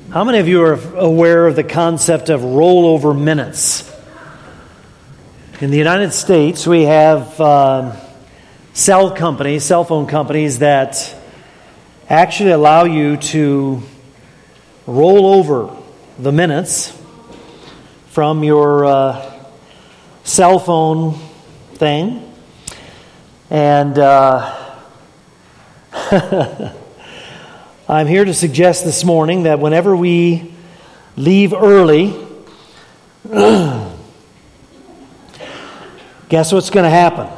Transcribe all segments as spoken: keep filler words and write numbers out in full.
How many of you are aware of the concept of rollover minutes? In the United States, we have uh, cell companies, cell phone companies that actually allow you to roll over the minutes from your uh, cell phone thing. And uh, I'm here to suggest this morning that whenever we leave early, guess what's going to happen?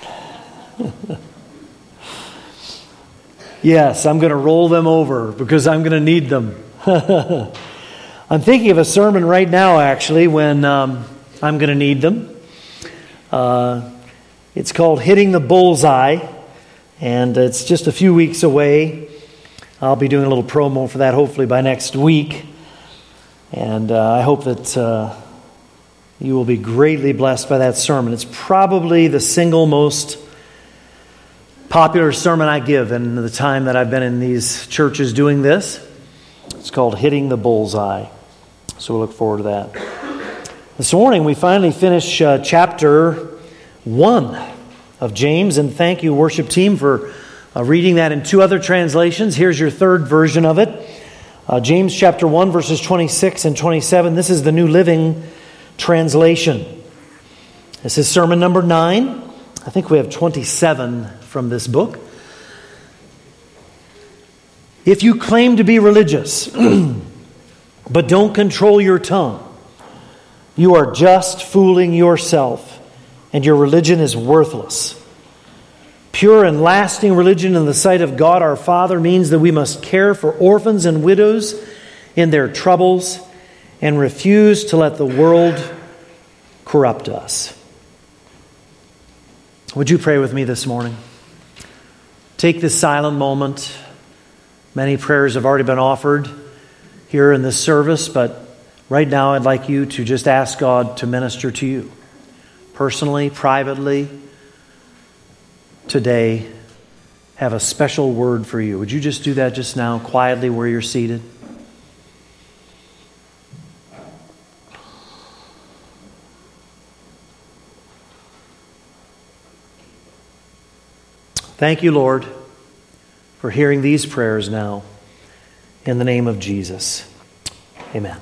Yes, I'm going to roll them over because I'm going to need them. I'm thinking of a sermon right now, actually, when um, I'm going to need them. Uh, it's called Hitting the Bullseye, and it's just a few weeks away. I'll be doing a little promo for that hopefully by next week. And uh, I hope that uh, you will be greatly blessed by that sermon. It's probably the single most popular sermon I give in the time that I've been in these churches doing this. It's called Hitting the Bullseye. So we'll look forward to that. This morning we finally finish uh, chapter one of James. And thank you, worship team, for Uh, reading that in two other translations. Here's your third version of it. Uh, James chapter one, verses twenty-six and twenty-seven. This is the New Living Translation. This is sermon number nine. I think we have twenty-seven from this book. If you claim to be religious, but don't control your tongue, you are just fooling yourself, and your religion is worthless. Pure and lasting religion in the sight of God our Father means that we must care for orphans and widows in their troubles and refuse to let the world corrupt us. Would you pray with me this morning? Take this silent moment. Many prayers have already been offered here in this service, but right now I'd like you to just ask God to minister to you personally, privately. Today, have a special word for you. Would you just do that just now, quietly where you're seated? Thank you, Lord, for hearing these prayers now. In the name of Jesus. Amen.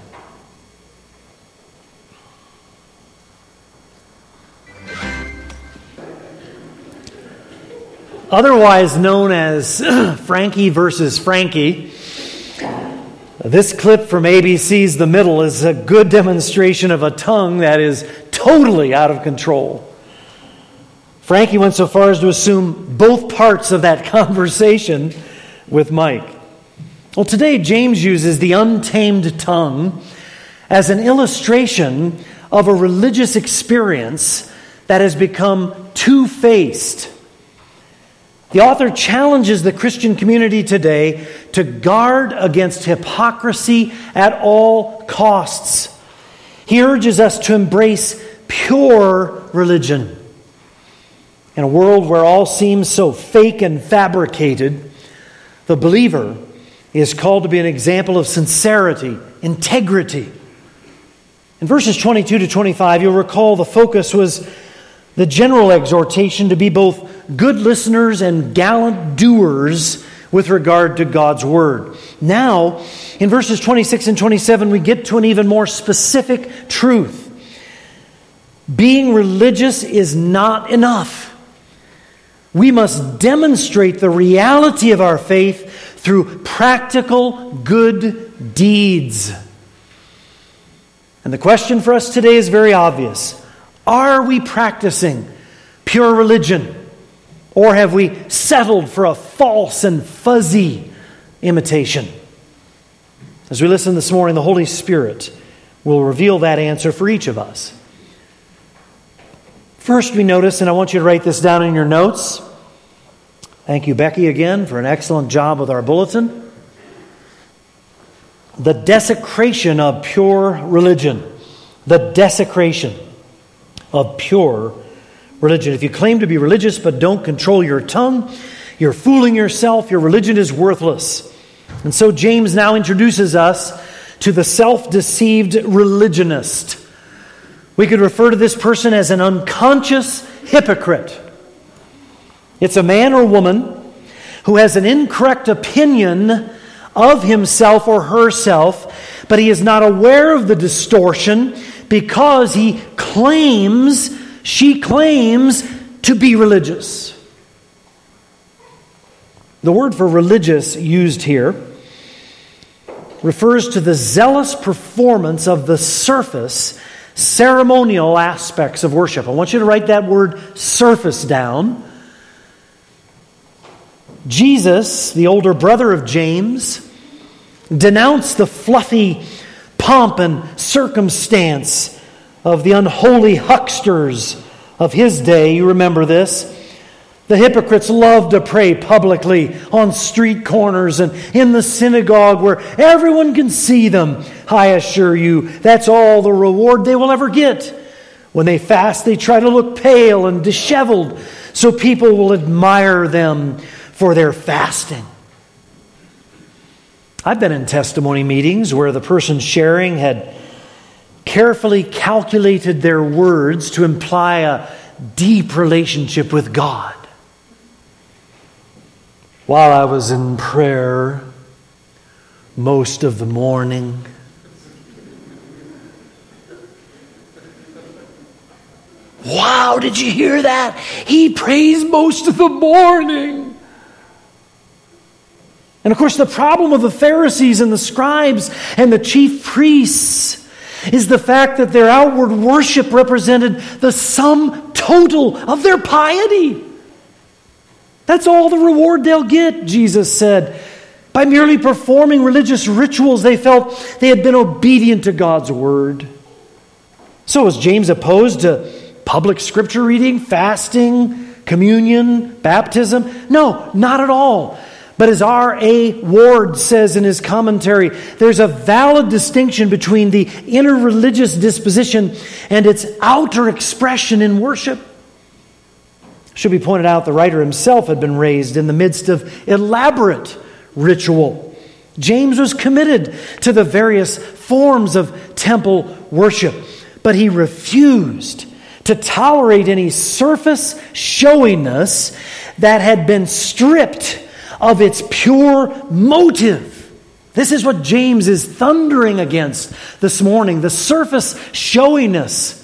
Otherwise known as Frankie versus Frankie, this clip from A B C's The Middle is a good demonstration of a tongue that is totally out of control. Frankie went so far as to assume both parts of that conversation with Mike. Well, today James uses the untamed tongue as an illustration of a religious experience that has become two-faced. The author challenges the Christian community today to guard against hypocrisy at all costs. He urges us to embrace pure religion. In a world where all seems so fake and fabricated, the believer is called to be an example of sincerity, integrity. In verses twenty-two to twenty-five, you'll recall the focus was the general exhortation to be both good listeners and gallant doers with regard to God's Word. Now, in verses twenty-six and twenty-seven, we get to an even more specific truth. Being religious is not enough. We must demonstrate the reality of our faith through practical good deeds. And the question for us today is very obvious. Are we practicing pure religion? Or have we settled for a false and fuzzy imitation? As we listen this morning, the Holy Spirit will reveal that answer for each of us. First, we notice, and I want you to write this down in your notes. Thank you, Becky, again, for an excellent job with our bulletin. The desecration of pure religion. The desecration of pure religion. If you claim to be religious but don't control your tongue, you're fooling yourself. Your religion is worthless. And so James now introduces us to the self-deceived religionist. We could refer to this person as an unconscious hypocrite. It's a man or woman who has an incorrect opinion of himself or herself, but he is not aware of the distortion because he claims, she claims to be religious. The word for religious used here refers to the zealous performance of the surface, ceremonial aspects of worship. I want you to write that word surface down. Jesus, the older brother of James, denounced the fluffy pomp and circumstance of the unholy hucksters of his day. You remember this. The hypocrites love to pray publicly on street corners and in the synagogue where everyone can see them. I assure you, that's all the reward they will ever get. When they fast, they try to look pale and disheveled so people will admire them for their fasting. I've been in testimony meetings where the person sharing had carefully calculated their words to imply a deep relationship with God. While I was in prayer most of the morning, wow, did you hear that? He prays most of the morning. And of course, the problem of the Pharisees and the scribes and the chief priests is the fact that their outward worship represented the sum total of their piety. That's all the reward they'll get, Jesus said. By merely performing religious rituals, they felt they had been obedient to God's word. So is James opposed to public scripture reading, fasting, communion, baptism? No, not at all. But as R A Ward says in his commentary, there's a valid distinction between the inner religious disposition and its outer expression in worship. It should be pointed out the writer himself had been raised in the midst of elaborate ritual. James was committed to the various forms of temple worship, but he refused to tolerate any surface showiness that had been stripped of its pure motive. This is what James is thundering against this morning, the surface showiness.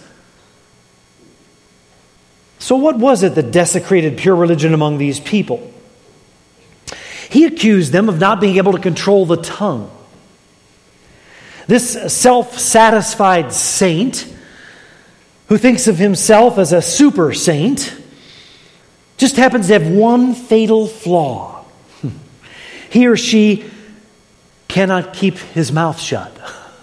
So what was it that desecrated pure religion among these people? He accused them of not being able to control the tongue. This self-satisfied saint, who thinks of himself as a super saint, just happens to have one fatal flaw. He or she cannot keep his mouth shut.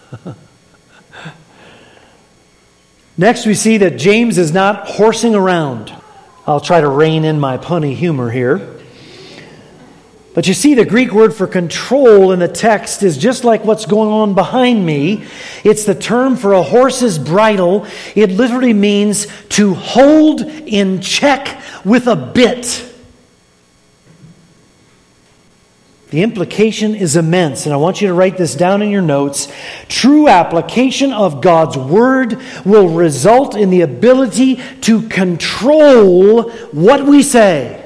Next, we see that James is not horsing around. I'll try to rein in my punny humor here. But you see, the Greek word for control in the text is just like what's going on behind me. It's the term for a horse's bridle. It literally means to hold in check with a bit. The implication is immense, and I want you to write this down in your notes. True application of God's Word will result in the ability to control what we say.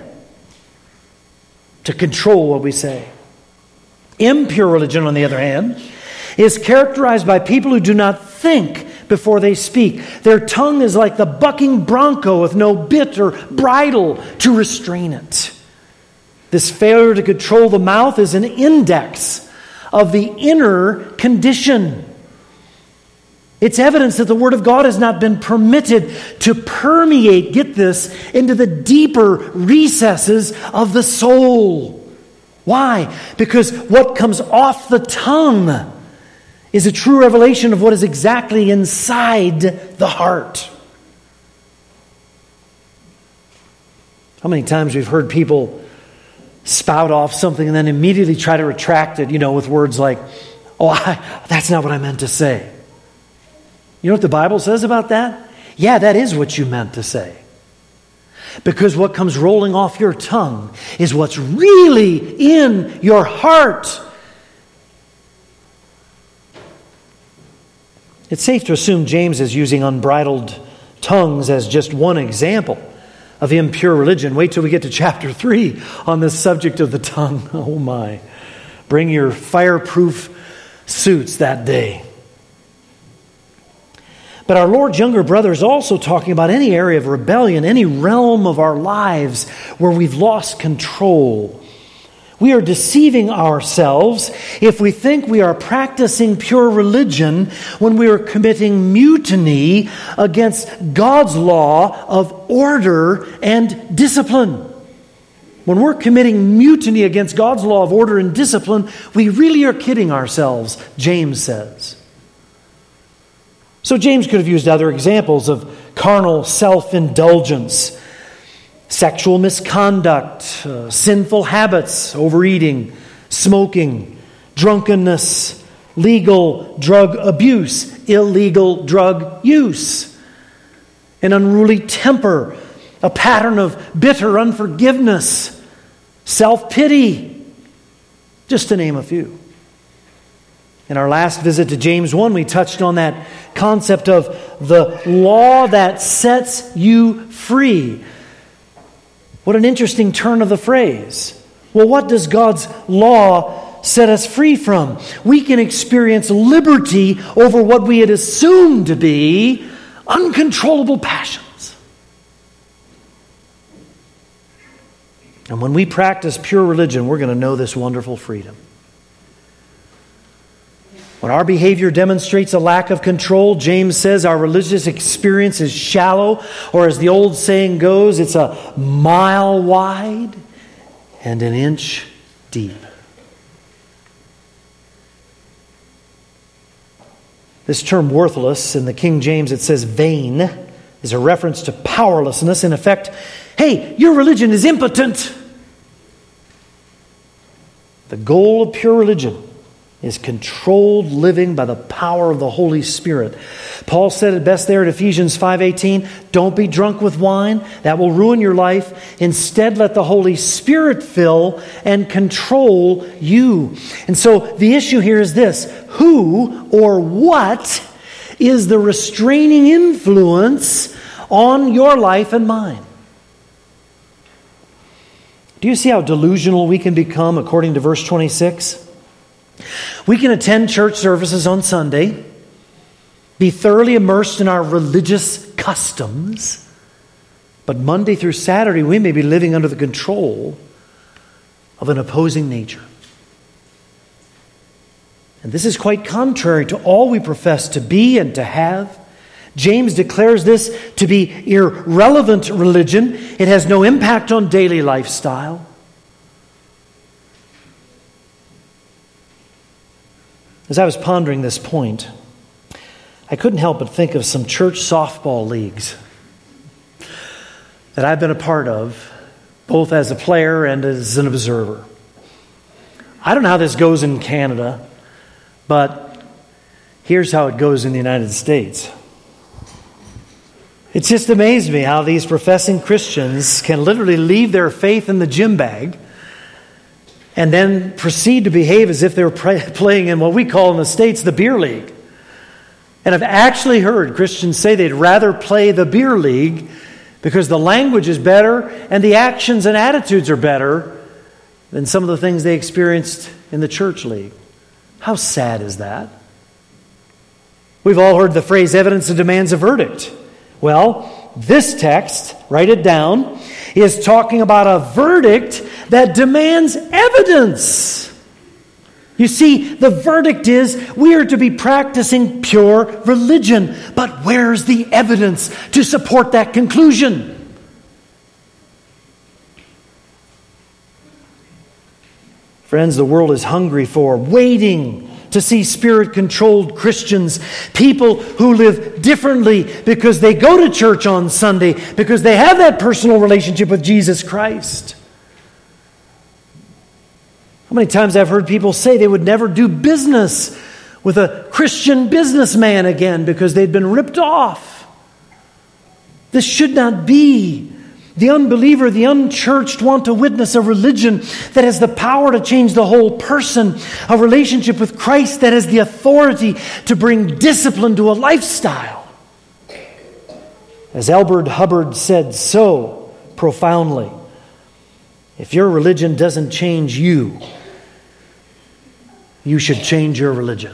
To control what we say. Impure religion, on the other hand, is characterized by people who do not think before they speak. Their tongue is like the bucking bronco with no bit or bridle to restrain it. This failure to control the mouth is an index of the inner condition. It's evidence that the Word of God has not been permitted to permeate, get this, into the deeper recesses of the soul. Why? Because what comes off the tongue is a true revelation of what is exactly inside the heart. How many times we've heard people spout off something and then immediately try to retract it, you know, with words like, oh, I, that's not what I meant to say. You know what the Bible says about that? Yeah, that is what you meant to say. Because what comes rolling off your tongue is what's really in your heart. It's safe to assume James is using unbridled tongues as just one example of impure religion. Wait till we get to chapter three on the subject of the tongue. Oh my. Bring your fireproof suits that day. But our Lord's younger brother is also talking about any area of rebellion, any realm of our lives where we've lost control. We are deceiving ourselves if we think we are practicing pure religion when we are committing mutiny against God's law of order and discipline. When we're committing mutiny against God's law of order and discipline, we really are kidding ourselves, James says. So James could have used other examples of carnal self-indulgence, sexual misconduct, uh, sinful habits, overeating, smoking, drunkenness, legal drug abuse, illegal drug use, an unruly temper, a pattern of bitter unforgiveness, self-pity, just to name a few. In our last visit to James one, we touched on that concept of the law that sets you free. What an interesting turn of the phrase. Well, what does God's law set us free from? We can experience liberty over what we had assumed to be uncontrollable passions. And when we practice pure religion, we're going to know this wonderful freedom. When our behavior demonstrates a lack of control, James says our religious experience is shallow, or as the old saying goes, it's a mile wide and an inch deep. This term worthless, in the King James it says vain, is a reference to powerlessness. In effect, hey, your religion is impotent. The goal of pure religion is controlled living by the power of the Holy Spirit. Paul said it best there at Ephesians five eighteen, don't be drunk with wine. That will ruin your life. Instead, let the Holy Spirit fill and control you. And so the issue here is this: who or what is the restraining influence on your life and mine? Do you see how delusional we can become according to verse twenty-six? We can attend church services on Sunday, be thoroughly immersed in our religious customs, but Monday through Saturday we may be living under the control of an opposing nature. And this is quite contrary to all we profess to be and to have. James declares this to be irrelevant religion. It has no impact on daily lifestyle. As I was pondering this point, I couldn't help but think of some church softball leagues that I've been a part of, both as a player and as an observer. I don't know how this goes in Canada, but here's how it goes in the United States. It's just amazed me how these professing Christians can literally leave their faith in the gym bag and then proceed to behave as if they were playing in what we call in the States the beer league. And I've actually heard Christians say they'd rather play the beer league because the language is better and the actions and attitudes are better than some of the things they experienced in the church league. How sad is that? We've all heard the phrase, evidence that demands a verdict. Well, this text, write it down, is talking about a verdict that demands evidence. You see, the verdict is we are to be practicing pure religion. But where's the evidence to support that conclusion? Friends, the world is hungry for, waiting to see Spirit-controlled Christians, people who live differently because they go to church on Sunday, because they have that personal relationship with Jesus Christ. How many times I've heard people say they would never do business with a Christian businessman again because they'd been ripped off. This should not be. the unbeliever, the unchurched want to witness a religion that has the power to change the whole person, a relationship with Christ that has the authority to bring discipline to a lifestyle. As Elbert Hubbard said so profoundly, if your religion doesn't change you, you should change your religion.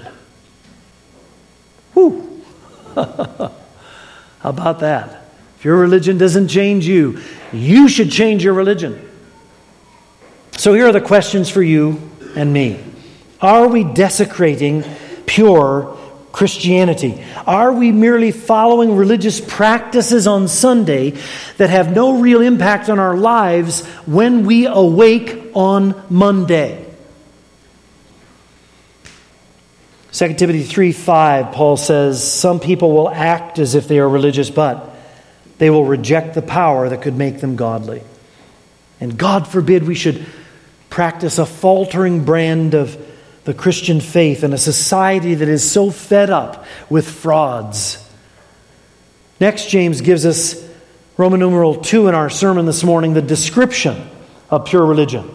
Whew. How about that? If your religion doesn't change you, you should change your religion. So here are the questions for you and me. Are we desecrating pure Christianity? Are we merely following religious practices on Sunday that have no real impact on our lives when we awake on Monday? Second Timothy three five, Paul says, some people will act as if they are religious, but they will reject the power that could make them godly. And God forbid we should practice a faltering brand of the Christian faith in a society that is so fed up with frauds. Next, James gives us Roman numeral two in our sermon this morning, the description of pure religion.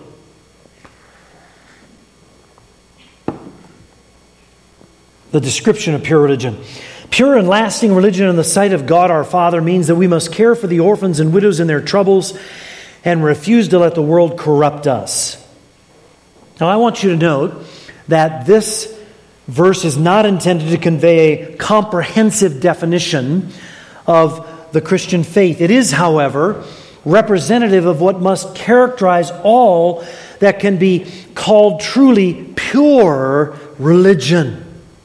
The description of pure religion. Pure and lasting religion in the sight of God our Father means that we must care for the orphans and widows in their troubles and refuse to let the world corrupt us. Now, I want you to note that this verse is not intended to convey a comprehensive definition of the Christian faith. It is, however, representative of what must characterize all that can be called truly pure religion.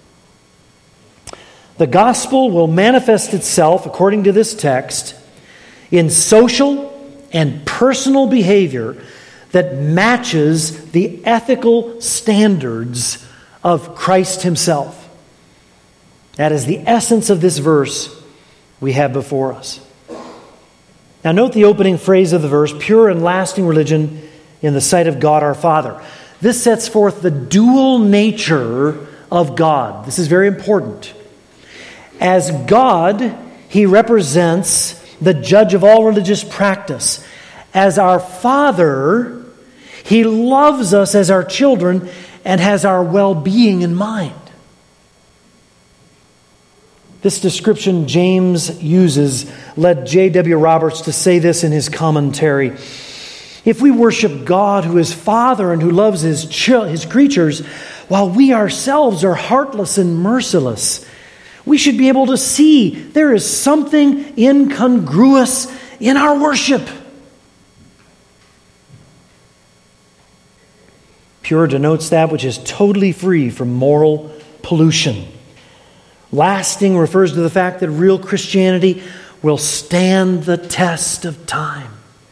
The gospel will manifest itself, according to this text, in social and personal behavior that matches the ethical standards of Christ Himself. That is the essence of this verse we have before us. Now note the opening phrase of the verse, pure and lasting religion in the sight of God our Father. This sets forth the dual nature of God. This is very important. As God, He represents the judge of all religious practice. As our Father, He loves us as our children and has our well-being in mind. This description James uses led J W Roberts to say this in his commentary. If we worship God who is Father and who loves His, ch- his creatures, while we ourselves are heartless and merciless, we should be able to see there is something incongruous in our worship. Pure denotes that which is totally free from moral pollution. Lasting refers to the fact that real Christianity will stand the test of time.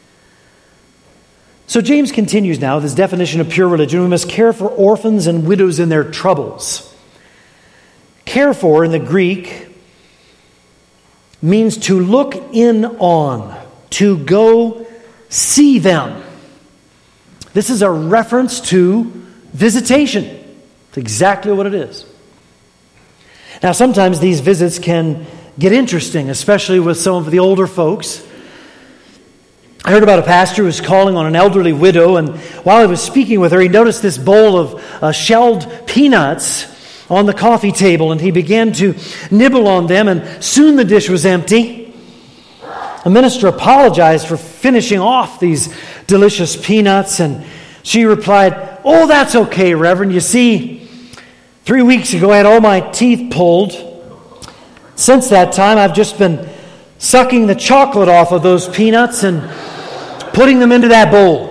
So James continues now with his definition of pure religion. We must care for orphans and widows in their troubles. Care for, in the Greek, means to look in on, to go see them. This is a reference to visitation. It's exactly what it is. Now, sometimes these visits can get interesting, especially with some of the older folks. I heard about a pastor who was calling on an elderly widow, and while he was speaking with her, he noticed this bowl of uh, shelled peanuts on the coffee table, and he began to nibble on them, and soon the dish was empty. A minister apologized for finishing off these delicious peanuts, and she replied, "Oh, that's okay, Reverend. You see, three weeks ago I had all my teeth pulled. Since that time, I've just been sucking the chocolate off of those peanuts and putting them into that bowl."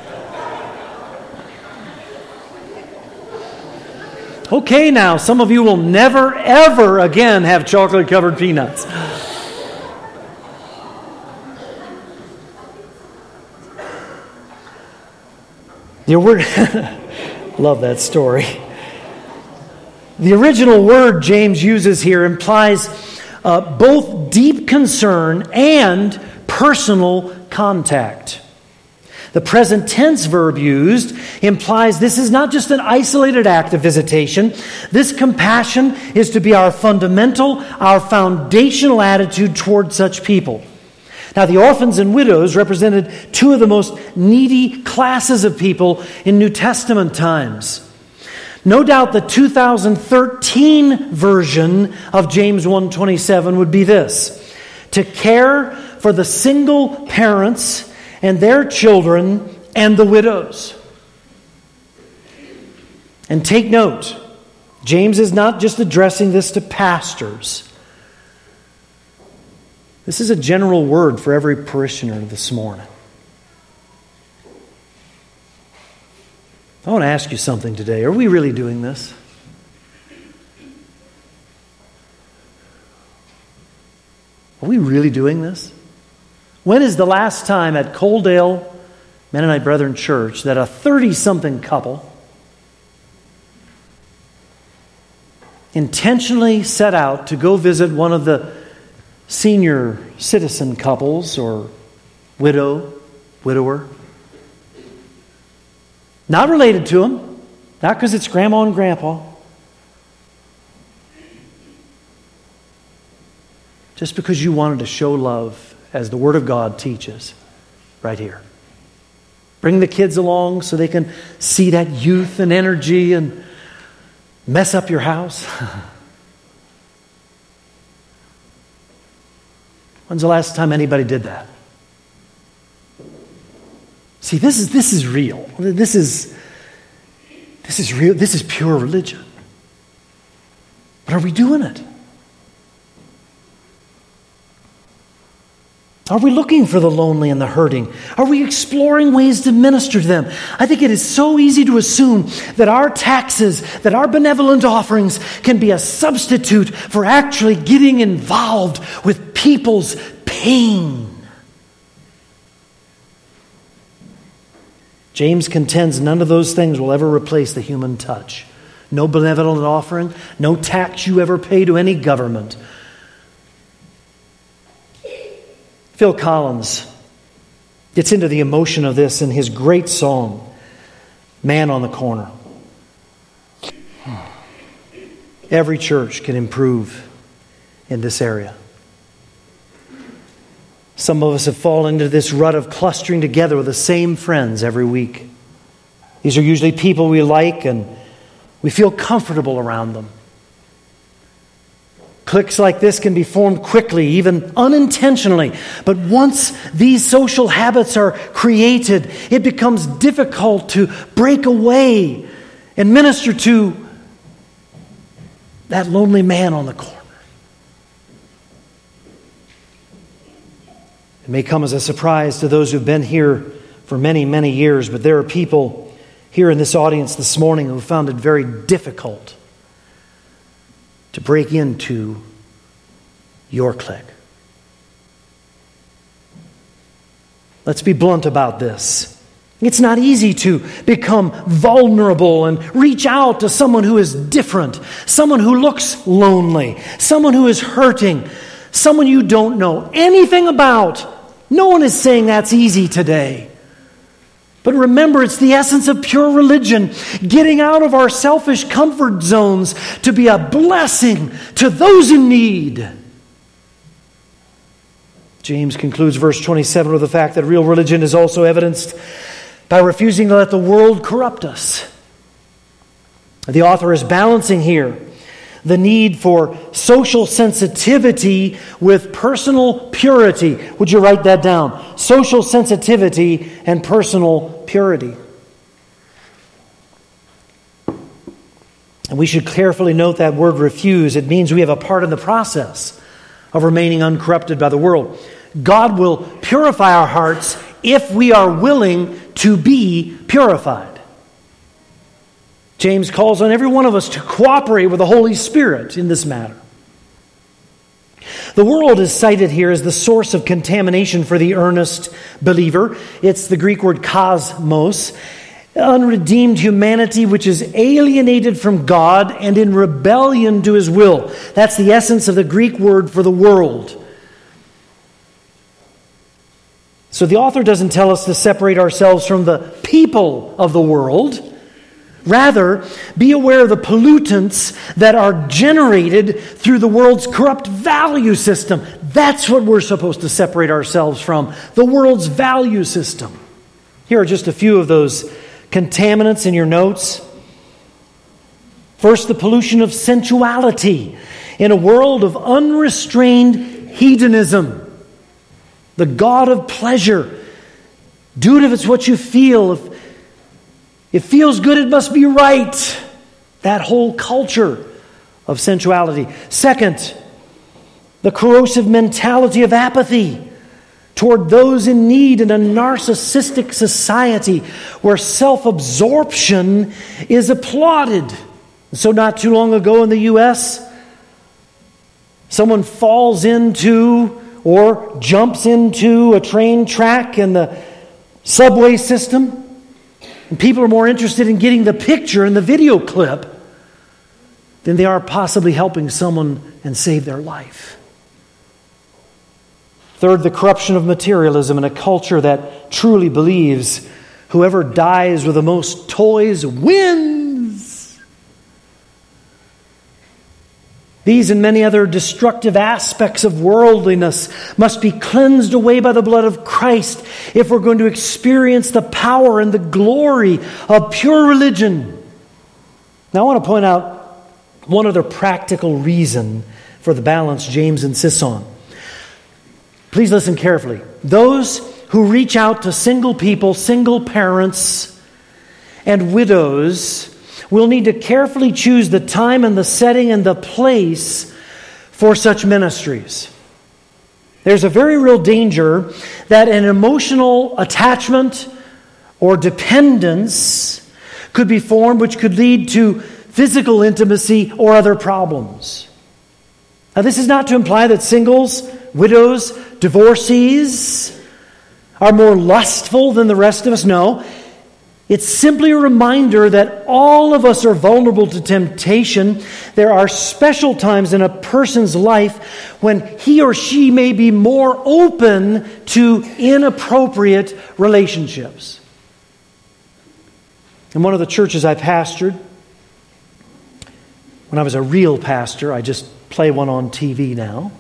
Okay, now, some of you will never, ever again have chocolate-covered peanuts. The word, love that story. The original word James uses here implies uh, both deep concern and personal contact. The present tense verb used implies this is not just an isolated act of visitation. This compassion is to be our fundamental, our foundational attitude toward such people. Now, the orphans and widows represented two of the most needy classes of people in New Testament times. No doubt the two thousand thirteen version of James one twenty-seven would be this: to care for the single parents and their children and the widows. And take note, James is not just addressing this to pastors. This is a general word for every parishioner this morning. I want to ask you something today. Are we really doing this? Are we really doing this? When is the last time at Coaldale Mennonite Brethren Church that a thirty-something couple intentionally set out to go visit one of the senior citizen couples or widow, widower? Not related to them, not because it's grandma and grandpa. Just because you wanted to show love as the Word of God teaches right here. Bring the kids along so they can see that youth and energy and mess up your house. When's the last time anybody did that? See, this is this is real. This is this is real. This is pure religion. But are we doing it? Are we looking for the lonely and the hurting? Are we exploring ways to minister to them? I think it is so easy to assume that our taxes, that our benevolent offerings can be a substitute for actually getting involved with people's pain. James contends none of those things will ever replace the human touch. No benevolent offering, no tax you ever pay to any government. Phil Collins gets into the emotion of this in his great song, Man on the Corner. Every church can improve in this area. Some of us have fallen into this rut of clustering together with the same friends every week. These are usually people we like and we feel comfortable around them. Cliques like this can be formed quickly, even unintentionally. But once these social habits are created, it becomes difficult to break away and minister to that lonely man on the corner. It may come as a surprise to those who've been here for many, many years, but there are people here in this audience this morning who found it very difficult to break into your clique. Let's be blunt about this. It's not easy to become vulnerable and reach out to someone who is different, someone who looks lonely, someone who is hurting, someone you don't know anything about. No one is saying that's easy today. But remember, it's the essence of pure religion, getting out of our selfish comfort zones to be a blessing to those in need. James concludes verse twenty-seven with the fact that real religion is also evidenced by refusing to let the world corrupt us. The author is balancing here the need for social sensitivity with personal purity. Would you write that down? Social sensitivity and personal purity. And we should carefully note that word refuse. It means we have a part in the process of remaining uncorrupted by the world. God will purify our hearts if we are willing to be purified. James calls on every one of us to cooperate with the Holy Spirit in this matter. The world is cited here as the source of contamination for the earnest believer. It's the Greek word cosmos, unredeemed humanity which is alienated from God and in rebellion to His will. That's the essence of the Greek word for the world. So the author doesn't tell us to separate ourselves from the people of the world. Rather, be aware of the pollutants that are generated through the world's corrupt value system. That's what we're supposed to separate ourselves from, the world's value system. Here are just a few of those contaminants in your notes. First, the pollution of sensuality in a world of unrestrained hedonism. The god of pleasure. Do it if it's what you feel. If it feels good, it must be right. That whole culture of sensuality. Second, the corrosive mentality of apathy toward those in need in a narcissistic society where self-absorption is applauded. So not too long ago in the U S, someone falls into or jumps into a train track in the subway system, and people are more interested in getting the picture and the video clip than they are possibly helping someone and save their life. Third, the corruption of materialism in a culture that truly believes whoever dies with the most toys wins. These and many other destructive aspects of worldliness must be cleansed away by the blood of Christ if we're going to experience the power and the glory of pure religion. Now I want to point out one other practical reason for the balance James insists on. Please listen carefully. Those who reach out to single people, single parents, and widows will need to carefully choose the time and the setting and the place for such ministries. There's a very real danger that an emotional attachment or dependence could be formed, which could lead to physical intimacy or other problems. Now, this is not to imply that singles, widows, divorcees are more lustful than the rest of us. No. It's simply a reminder that all of us are vulnerable to temptation. There are special times in a person's life when he or she may be more open to inappropriate relationships. In one of the churches I pastored, when I was a real pastor, I just play one on T V now.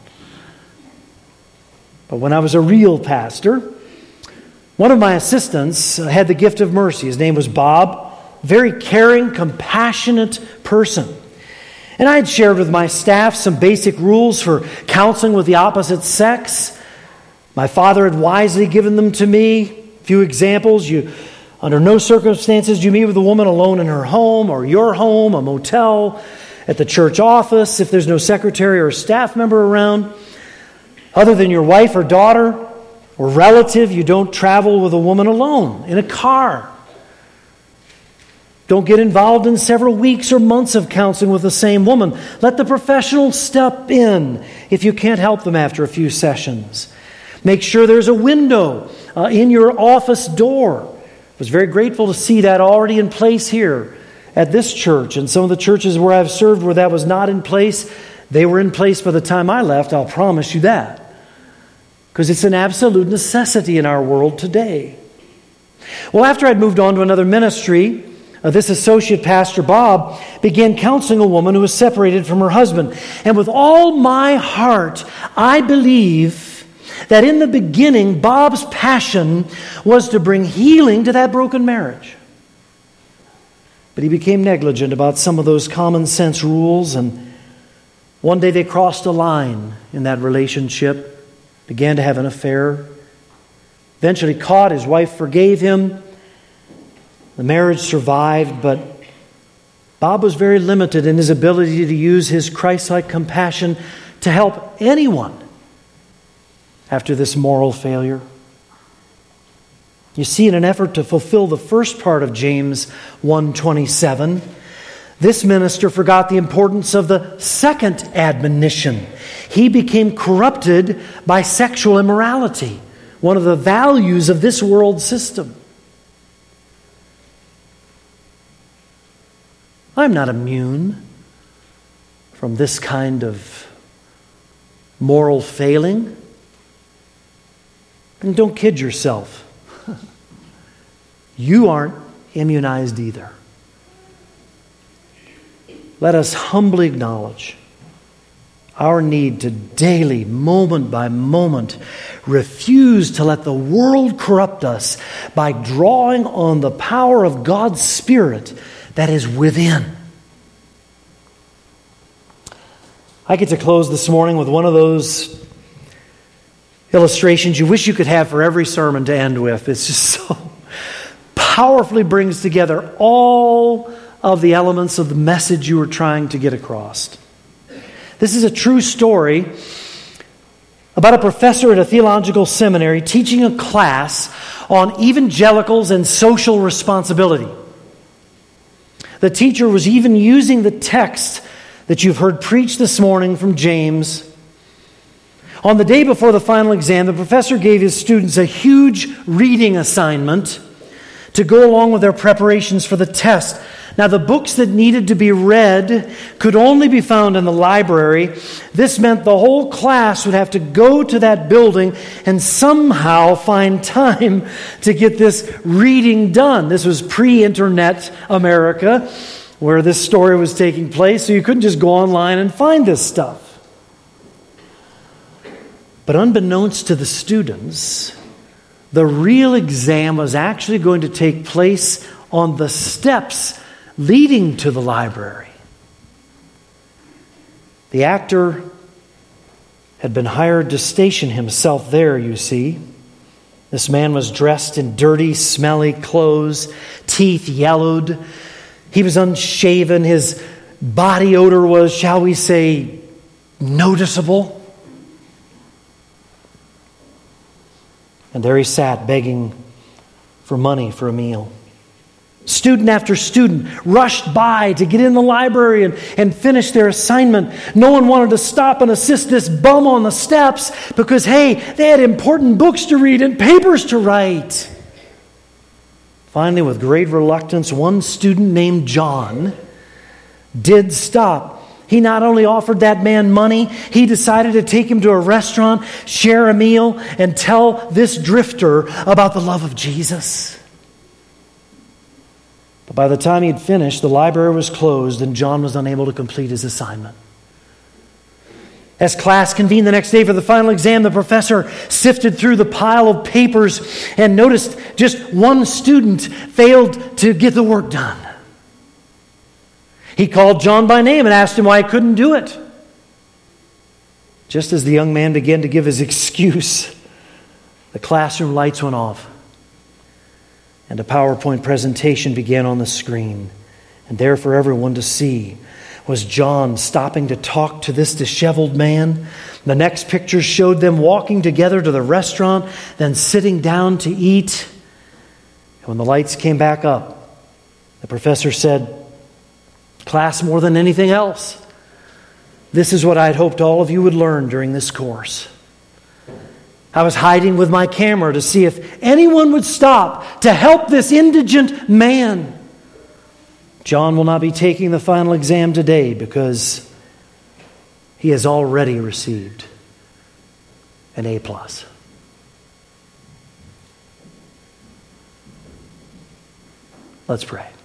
But when I was a real pastor, one of my assistants had the gift of mercy. His name was Bob. Very caring, compassionate person. And I had shared with my staff some basic rules for counseling with the opposite sex. My father had wisely given them to me. A few examples. You, under no circumstances do you meet with a woman alone in her home or your home, a motel, at the church office, if there's no secretary or staff member around. Other than your wife or daughter or relative, you don't travel with a woman alone in a car. Don't get involved in several weeks or months of counseling with the same woman. Let the professional step in if you can't help them after a few sessions. Make sure there's a window uh, in your office door. I was very grateful to see that already in place here at this church, and some of the churches where I've served where that was not in place, they were in place by the time I left, I'll promise you that. Because it's an absolute necessity in our world today. Well, after I'd moved on to another ministry, uh, this associate pastor, Bob, began counseling a woman who was separated from her husband. And with all my heart, I believe that in the beginning, Bob's passion was to bring healing to that broken marriage. But he became negligent about some of those common sense rules, and one day they crossed a line in that relationship, began to have an affair. Eventually caught, his wife forgave him. The marriage survived, but Bob was very limited in his ability to use his Christ-like compassion to help anyone after this moral failure. You see, in an effort to fulfill the first part of James one twenty-seven, this minister forgot the importance of the second admonition. He became corrupted by sexual immorality, one of the values of this world system. I'm not immune from this kind of moral failing. And don't kid yourself. You aren't immunized either. Let us humbly acknowledge Our need to daily, moment by moment, refuse to let the world corrupt us by drawing on the power of God's Spirit that is within. I get to close this morning with one of those illustrations you wish you could have for every sermon to end with. It's just so powerfully brings together all of the elements of the message you were trying to get across. This is a true story about a professor at a theological seminary teaching a class on evangelicals and social responsibility. The teacher was even using the text that you've heard preached this morning from James. On the day before the final exam, the professor gave his students a huge reading assignment to go along with their preparations for the test. Now, the books that needed to be read could only be found in the library. This meant the whole class would have to go to that building and somehow find time to get this reading done. This was pre-internet America, where this story was taking place, so you couldn't just go online and find this stuff. But unbeknownst to the students, the real exam was actually going to take place on the steps leading to the library. The actor had been hired to station himself there, you see. This man was dressed in dirty, smelly clothes, teeth yellowed. He was unshaven. His body odor was, shall we say, noticeable. And there he sat begging for money for a meal. Student after student rushed by to get in the library and, and finish their assignment. No one wanted to stop and assist this bum on the steps because, hey, they had important books to read and papers to write. Finally, with great reluctance, one student named John did stop. He not only offered that man money, he decided to take him to a restaurant, share a meal, and tell this drifter about the love of Jesus. But by the time he'd finished, the library was closed and John was unable to complete his assignment. As class convened the next day for the final exam, the professor sifted through the pile of papers and noticed just one student failed to get the work done. He called John by name and asked him why he couldn't do it. Just as the young man began to give his excuse, the classroom lights went off and a PowerPoint presentation began on the screen. And there for everyone to see was John stopping to talk to this disheveled man. The next picture showed them walking together to the restaurant, then sitting down to eat. And when the lights came back up, the professor said, "Class, more than anything else, this is what I'd hoped all of you would learn during this course. I was hiding with my camera to see if anyone would stop to help this indigent man. John will not be taking the final exam today because he has already received an A plus." Let's pray.